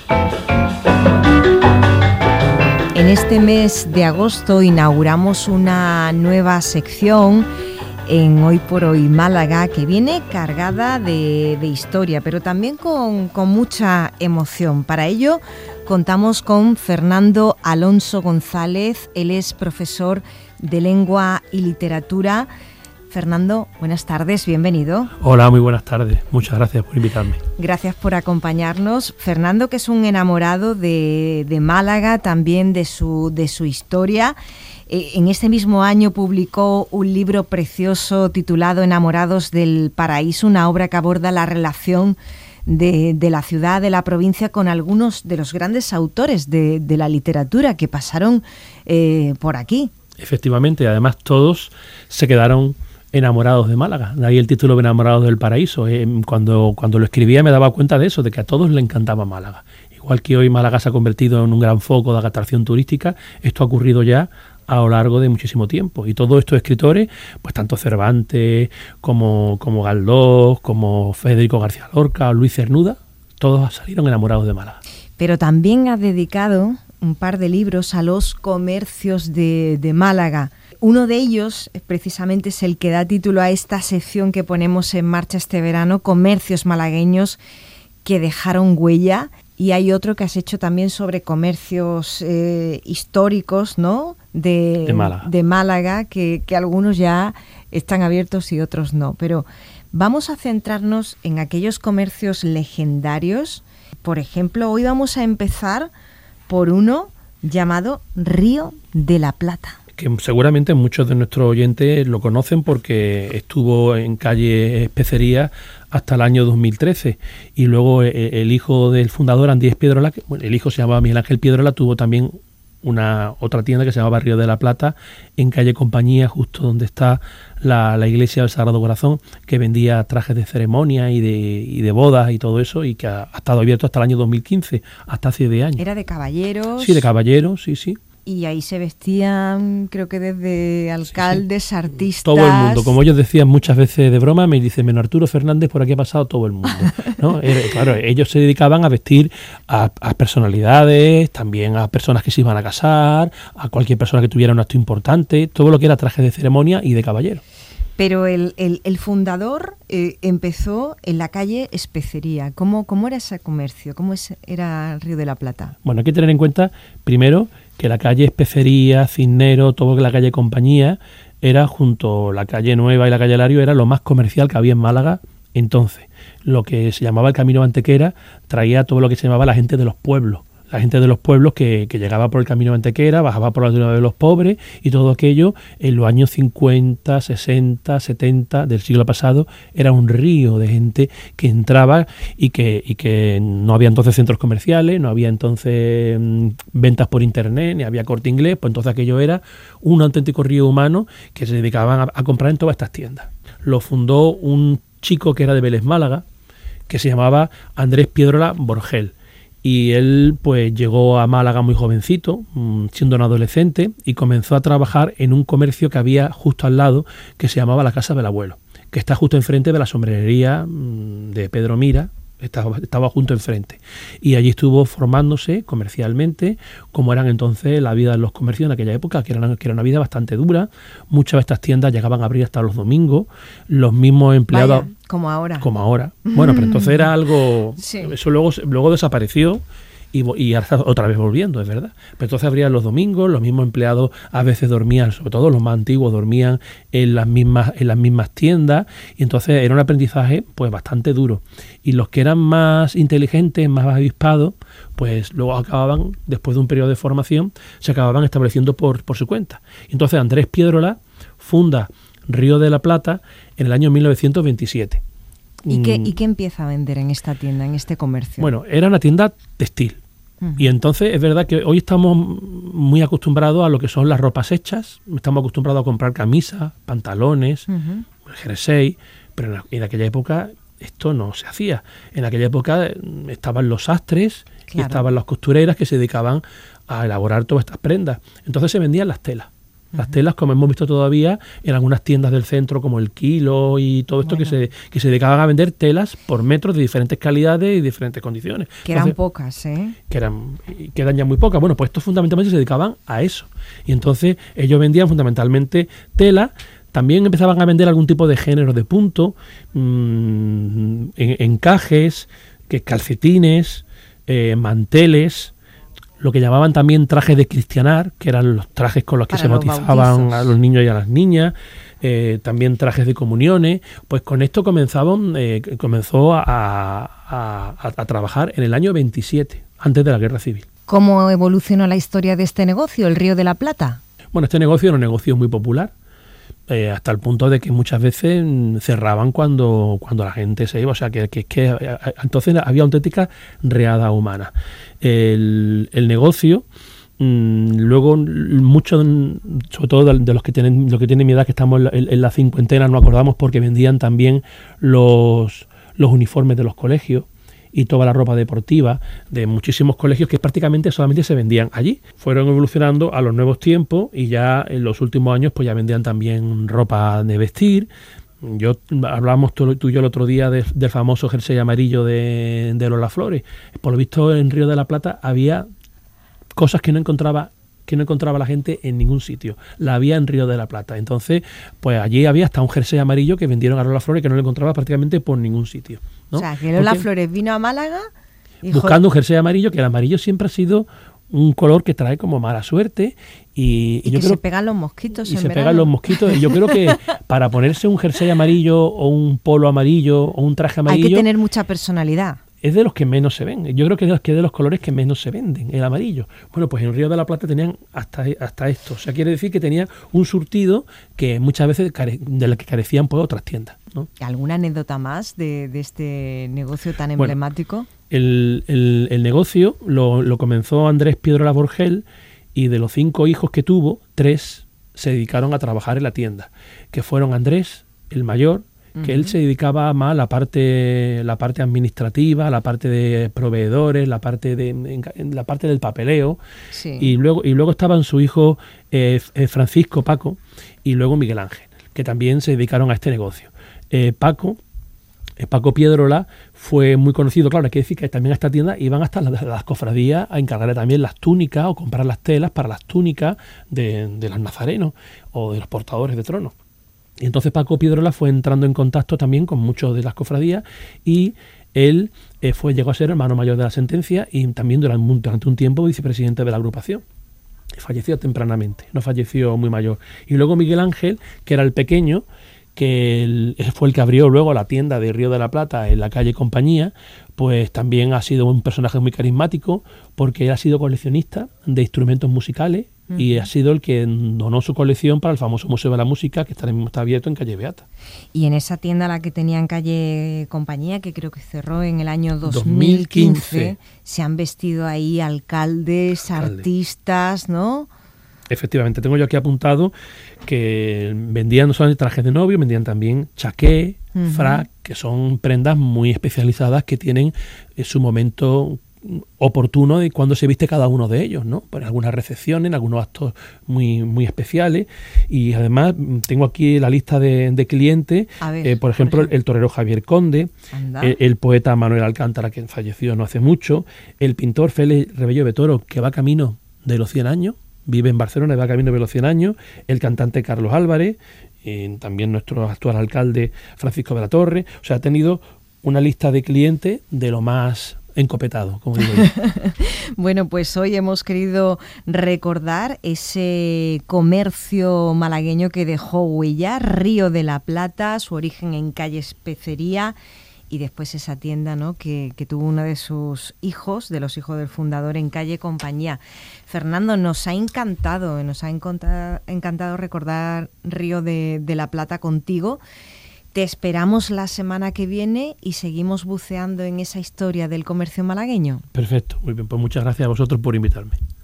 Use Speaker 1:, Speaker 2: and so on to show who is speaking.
Speaker 1: En este mes de agosto inauguramos una nueva sección en Hoy por Hoy Málaga, que viene cargada de historia, pero también con mucha emoción. Para ello contamos con Fernando Alonso González. Él es profesor de Lengua y Literatura. Fernando, buenas tardes, bienvenido.
Speaker 2: Hola, muy buenas tardes. Muchas gracias por invitarme.
Speaker 1: Gracias por acompañarnos. Fernando, que es un enamorado de Málaga, también de su historia. En este mismo año publicó un libro precioso titulado Enamorados del Paraíso, una obra que aborda la relación de la ciudad, de la provincia, con algunos de los grandes autores de la literatura que pasaron por aquí.
Speaker 2: Efectivamente, además todos se quedaron enamorados de Málaga. De ahí el título de Enamorados del Paraíso. Cuando lo escribía me daba cuenta de eso, de que a todos le encantaba Málaga. Igual que hoy Málaga se ha convertido en un gran foco de atracción turística, esto ha ocurrido ya a lo largo de muchísimo tiempo. Y todos estos escritores, pues tanto Cervantes como Galdós, como Federico García Lorca o Luis Cernuda, todos salieron enamorados de Málaga.
Speaker 1: Pero también ha dedicado un par de libros a los comercios de Málaga. Uno de ellos precisamente es el que da título a esta sección que ponemos en marcha este verano, Comercios malagueños que dejaron huella. Y hay otro que has hecho también sobre comercios históricos, ¿no? De Málaga, que algunos ya están abiertos y otros no. Pero vamos a centrarnos en aquellos comercios legendarios. Por ejemplo, hoy vamos a empezar por uno llamado Río de la Plata,
Speaker 2: que seguramente muchos de nuestros oyentes lo conocen porque estuvo en calle Especería hasta el año 2013, y luego el hijo del fundador, Andrés Piedrola, el hijo se llamaba Miguel Ángel Piedrola, tuvo también otra tienda que se llamaba Río de la Plata en calle Compañía, justo donde está la iglesia del Sagrado Corazón, que vendía trajes de ceremonia y de bodas y todo eso, y que ha estado abierto hasta el año 2015, hasta hace 10 años.
Speaker 1: ¿Era de caballeros?
Speaker 2: Sí, de caballeros, sí.
Speaker 1: Y ahí se vestían, creo que desde alcaldes, sí. Artistas...
Speaker 2: Todo el mundo. Como ellos decían muchas veces de broma, me dicen, menos Arturo Fernández, por aquí ha pasado todo el mundo, ¿no? Claro, ellos se dedicaban a vestir a personalidades, también a personas que se iban a casar, a cualquier persona que tuviera un acto importante, todo lo que era traje de ceremonia y de caballero.
Speaker 1: Pero el fundador empezó en la calle Especería. ¿Cómo era ese comercio? ¿Cómo era el Río de la Plata?
Speaker 2: Bueno, hay que tener en cuenta, primero, que la calle Especería, Cisnero, todo la calle Compañía, era junto a la calle Nueva y la calle Lario, era lo más comercial que había en Málaga entonces. Lo que se llamaba el Camino Antequera traía todo lo que se llamaba la gente de los pueblos. La gente de los pueblos que llegaba por el Camino Antequera, bajaba por la Ciudad de los Pobres, y todo aquello en los años 50, 60, 70 del siglo pasado era un río de gente que entraba y que no había entonces centros comerciales, no había entonces ventas por internet, ni había Corte Inglés, pues entonces aquello era un auténtico río humano que se dedicaban a comprar en todas estas tiendas. Lo fundó un chico que era de Vélez, Málaga, que se llamaba Andrés Piedrola Borgel. Y él pues llegó a Málaga muy jovencito, siendo un adolescente, y comenzó a trabajar en un comercio que había justo al lado, que se llamaba la Casa del Abuelo, que está justo enfrente de la sombrerería de Pedro Mira, estaba junto enfrente. Y allí estuvo formándose comercialmente, como eran entonces la vida de los comercios en aquella época, que era una vida bastante dura. Muchas de estas tiendas llegaban a abrir hasta los domingos, los mismos empleados...
Speaker 1: Vaya, como ahora.
Speaker 2: Bueno, pero entonces era algo...
Speaker 1: Sí.
Speaker 2: Eso luego desapareció y ahora está otra vez volviendo, es verdad. Pero entonces abrían los domingos, los mismos empleados a veces dormían, sobre todo los más antiguos, dormían en las mismas tiendas, y entonces era un aprendizaje pues bastante duro. Y los que eran más inteligentes, más avispados, pues luego acababan, después de un periodo de formación, se acababan estableciendo por su cuenta. Y entonces Andrés Piedrola funda Río de la Plata en el año 1927.
Speaker 1: ¿Y qué empieza a vender en esta tienda, en este comercio?
Speaker 2: Bueno, era una tienda textil. Uh-huh. Y entonces es verdad que hoy estamos muy acostumbrados a lo que son las ropas hechas. Estamos acostumbrados a comprar camisas, pantalones, jersey, pero en aquella época esto no se hacía. En aquella época estaban los sastres, claro, y estaban las costureras que se dedicaban a elaborar todas estas prendas. Entonces se vendían las telas. Las telas, como hemos visto todavía en algunas tiendas del centro, como el Kilo y todo esto, bueno, que se dedicaban a vender telas por metros de diferentes calidades y diferentes condiciones.
Speaker 1: Que eran pocas, ¿eh?
Speaker 2: Quedan ya muy pocas. Bueno, pues estos fundamentalmente se dedicaban a eso. Y entonces ellos vendían fundamentalmente tela. También empezaban a vender algún tipo de género de punto, encajes, calcetines, manteles, lo que llamaban también trajes de cristianar, que eran los trajes con los que se bautizaban a los niños y a las niñas, también trajes de comuniones. Pues con esto comenzó a trabajar en el año 27, antes de la Guerra Civil.
Speaker 1: ¿Cómo evolucionó la historia de este negocio, el Río de la Plata?
Speaker 2: Bueno, este negocio era un negocio muy popular, hasta el punto de que muchas veces cerraban cuando la gente se iba, o sea que entonces había auténtica riada humana. El negocio, luego muchos, sobre todo de los que tienen mi edad, que estamos en la cincuentena, nos acordamos porque vendían también los uniformes de los colegios y toda la ropa deportiva de muchísimos colegios que prácticamente solamente se vendían allí. Fueron evolucionando a los nuevos tiempos y ya en los últimos años pues ya vendían también ropa de vestir. Hablábamos tú y yo el otro día del famoso jersey amarillo de Lola Flores. Por lo visto en Río de la Plata había cosas que no encontraba la gente en ningún sitio. La había en Río de la Plata. Entonces, pues allí había hasta un jersey amarillo que vendieron a Lola Flores que no lo encontraba prácticamente por ningún sitio, ¿no?
Speaker 1: O sea, que Lola Flores vino a Málaga
Speaker 2: buscando un jersey amarillo, que el amarillo siempre ha sido un color que trae como mala suerte y yo
Speaker 1: que
Speaker 2: creo
Speaker 1: se pegan los mosquitos.
Speaker 2: Y se pegan los mosquitos. Y yo creo que para ponerse un jersey amarillo o un polo amarillo o un traje amarillo
Speaker 1: hay que tener mucha personalidad.
Speaker 2: Es de los que menos se ven. Yo creo que es de los colores que menos se venden, el amarillo. Bueno, pues en Río de la Plata tenían hasta esto. O sea, quiere decir que tenía un surtido que muchas veces de la que carecían pues otras tiendas, ¿no?
Speaker 1: ¿Alguna anécdota más de este negocio tan emblemático?
Speaker 2: Bueno, el negocio lo comenzó Andrés Piedrola Borgel y de los 5 hijos que tuvo, 3 se dedicaron a trabajar en la tienda, que fueron Andrés, el mayor, que él se dedicaba más a la parte administrativa, la parte de proveedores, la parte del papeleo, sí. y luego estaban su hijo Francisco Paco y luego Miguel Ángel, que también se dedicaron a este negocio. Paco Piedrola fue muy conocido, claro, hay que decir que también a esta tienda iban hasta las cofradías a encargarle también las túnicas o comprar las telas para las túnicas de los nazarenos o de los portadores de tronos. Y entonces Paco Piedrola fue entrando en contacto también con muchos de las cofradías y él llegó a ser hermano mayor de la sentencia y también durante un tiempo vicepresidente de la agrupación. Falleció tempranamente, no falleció muy mayor. Y luego Miguel Ángel, que era el pequeño, que fue el que abrió luego la tienda de Río de la Plata en la calle Compañía, pues también ha sido un personaje muy carismático porque él ha sido coleccionista de instrumentos musicales y ha sido el que donó su colección para el famoso Museo de la Música que está abierto en calle Beata.
Speaker 1: Y en esa tienda la que tenía en calle Compañía, que creo que cerró en el año 2015. Se han vestido ahí alcaldes, artistas, ¿no?
Speaker 2: Efectivamente, tengo yo aquí apuntado que vendían no solamente trajes de novio, vendían también chaqué, frac, que son prendas muy especializadas que tienen su momento oportuno de cuando se viste cada uno de ellos, ¿no? Por algunas recepciones, en algunos actos muy, muy especiales. Y además tengo aquí la lista de clientes, por ejemplo, el torero Javier Conde, el poeta Manuel Alcántara, que falleció no hace mucho, el pintor Félix Rebello de Toro, que va camino de los 100 años, vive en Barcelona y va camino de los 100 años, el cantante Carlos Álvarez, también nuestro actual alcalde Francisco de la Torre. O sea, ha tenido una lista de clientes de lo más encopetado, como digo yo.
Speaker 1: Bueno, pues hoy hemos querido recordar ese comercio malagueño que dejó huella, Río de la Plata, su origen en calle Especería, y después esa tienda, ¿no?, que tuvo uno de sus hijos, de los hijos del fundador, en calle Compañía. Fernando, nos ha encantado recordar Río de la Plata contigo. Te esperamos la semana que viene y seguimos buceando en esa historia del comercio malagueño.
Speaker 2: Perfecto, muy bien, pues muchas gracias a vosotros por invitarme.